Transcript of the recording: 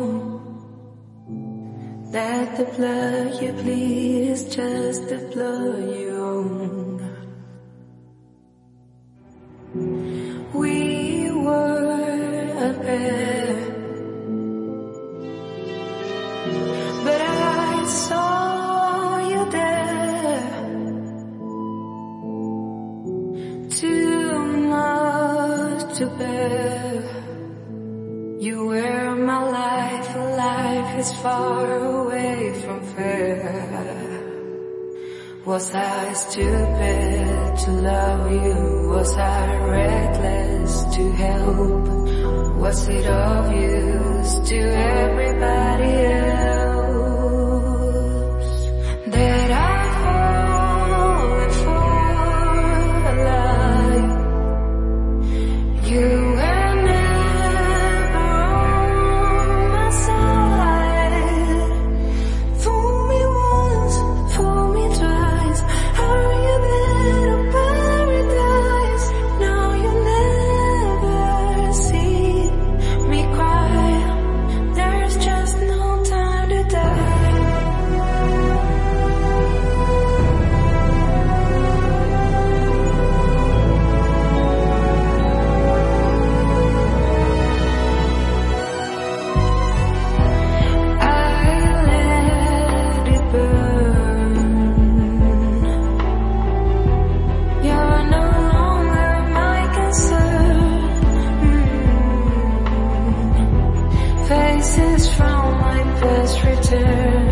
that the blood you bleed is just the blood you own. We were a pair, but I saw you there. Too much to bear. You were my life, and life is far away from fair. Was I stupid to love you? Was I reckless to help? Was it obvious to everybody else that I've fallen for a lie? You were never on my side. Fool me once, fool me twice. Are you bed of paradise? Now you never see me cry. There's just no time to die. I let it burn. You're no longer my concern. Faces from my past return.